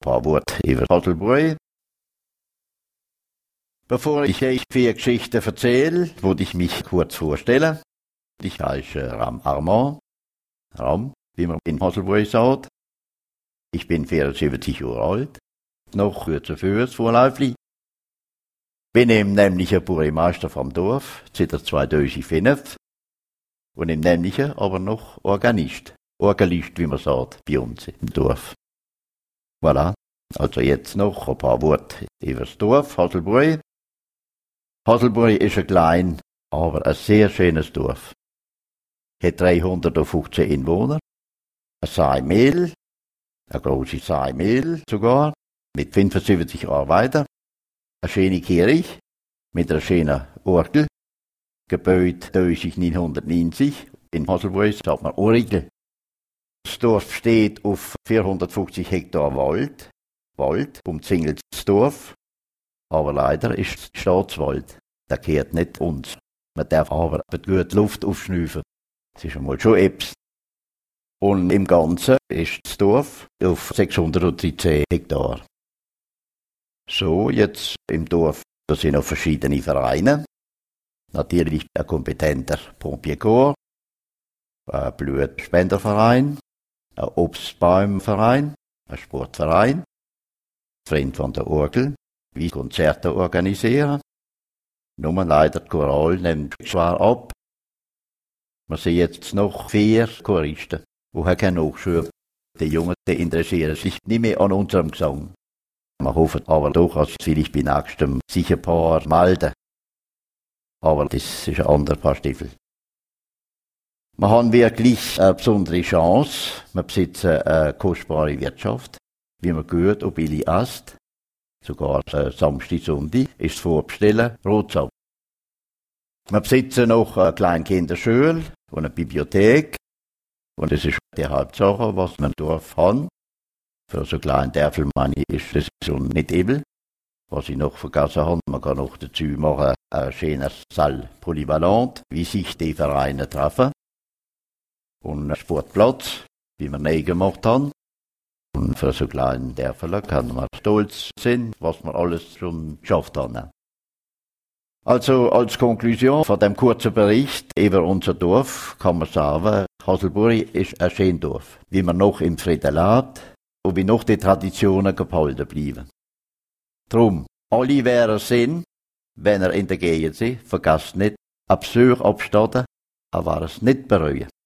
paar Worte über Hasselburg. Bevor ich euch 4 Geschichten erzähle, würde ich mich kurz vorstellen. Ich heiße Ram Armand, Ram, wie man in Hasselburg sagt. Ich bin 74 Jahre alt, noch kurz vorläufig. Bin eben nämlich ein Bürgermeister vom Dorf, seit 2005. Und im Nämlichen aber noch Organist, wie man sagt, bei uns im Dorf. Voilà, also jetzt noch ein paar Worte über das Dorf, Hasselburg. Hasselburg ist ein klein, aber ein sehr schönes Dorf. Hat 315 Einwohner, ein Seimehl, eine große Seimehl sogar, mit 75 Arbeitern, eine schöne Kirche mit einer schönen Orgel, gebaut 1990, in Hasselburg sagt man Orgel. Das Dorf steht auf 450 Hektar Wald umzingelt das Dorf. Aber leider ist es Staatswald. Der gehört nicht uns. Man darf aber mit guter Luft aufschnüffeln. Das ist einmal schon etwas. Und im Ganzen ist das Dorf auf 613 Hektar. So, jetzt im Dorf, da sind noch verschiedene Vereine. Natürlich ein kompetenter Pompierkorps, ein Blutspenderverein, ein Obstbaumverein, ein Sportverein, Freund von der Orgel, wie Konzerte organisieren. Nur leider die Choral nimmt schwer ab. Wir sehen jetzt noch 4 Choristen, die haben keine Nachschub. Die Jungen, die interessieren sich nicht mehr an unserem Gesang. Wir hoffen aber doch, dass vielleicht bei nächstem sich ein paar melden. Aber das ist ein anderer Paar Stiefel. Wir haben wirklich eine besondere Chance. Wir besitzen eine kostbare Wirtschaft, wie man gut und billig isst. Sogar Samstag, Sonntag ist es vorbestellen, Rotsab. Wir besitzen noch eine kleine Kinderschule und eine Bibliothek. Und das ist die Hauptsache, was wir im Dorf haben. Für so kleinen Dörfel, meine ich, ist das schon nicht übel. Was ich noch vergessen habe, man kann noch dazu machen, ein schönes Saal polyvalent, wie sich die Vereine treffen. Und einen Sportplatz, wie wir neu gemacht haben. Und für so kleinen Dörfer kann man stolz sein, was wir alles schon geschafft haben. Also als Konklusion von dem kurzen Bericht über unser Dorf kann man sagen, Hasselburg ist ein schönes Dorf, wie man noch im Frieden lebt und wie noch die Traditionen gehalten bleiben. Drum, alle wären Sinn, wenn in der Gegend sind, vergesst nicht, ab Besuch abstatten, aber es nicht bereuen.